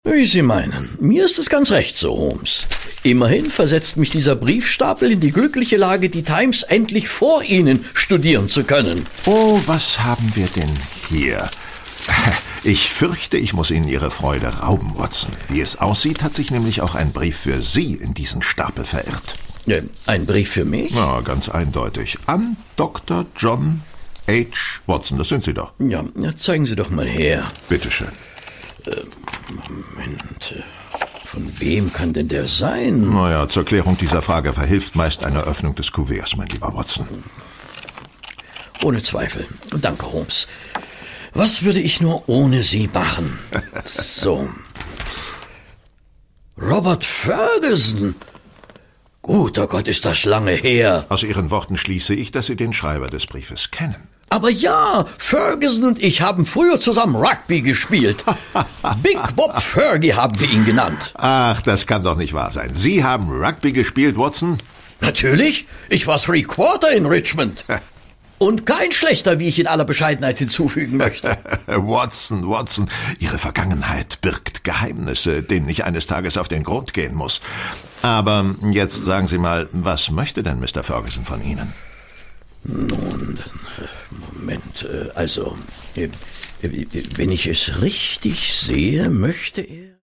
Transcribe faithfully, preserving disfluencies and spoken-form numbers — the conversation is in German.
Wie Sie meinen. Mir ist es ganz recht so, Holmes. Immerhin versetzt mich dieser Briefstapel in die glückliche Lage, die Times endlich vor Ihnen studieren zu können. Oh, was haben wir denn hier? Ich fürchte, ich muss Ihnen Ihre Freude rauben, Watson. Wie es aussieht, hat sich nämlich auch ein Brief für Sie in diesen Stapel verirrt. Äh, ein Brief für mich? Ja, ganz eindeutig. An Doktor John H. Watson, das sind Sie doch. Ja, zeigen Sie doch mal her. Bitteschön. Äh, Moment, von wem kann denn der sein? Naja, zur Klärung dieser Frage verhilft meist eine Öffnung des Kuverts, mein lieber Watson. Ohne Zweifel. Danke, Holmes. Was würde ich nur ohne Sie machen? So. Robert Ferguson. Guter Gott, ist das lange her. Aus Ihren Worten schließe ich, dass Sie den Schreiber des Briefes kennen. Aber ja, Ferguson und ich haben früher zusammen Rugby gespielt. Big Bob Fergie haben wir ihn genannt. Ach, das kann doch nicht wahr sein. Sie haben Rugby gespielt, Watson? Natürlich. Ich war Three Quarter in Richmond. Und kein schlechter, wie ich in aller Bescheidenheit hinzufügen möchte. Watson, Watson, Ihre Vergangenheit birgt Geheimnisse, denen ich eines Tages auf den Grund gehen muss. Aber jetzt sagen Sie mal, was möchte denn Mister Ferguson von Ihnen? Nun, Moment, also, wenn ich es richtig sehe, möchte er...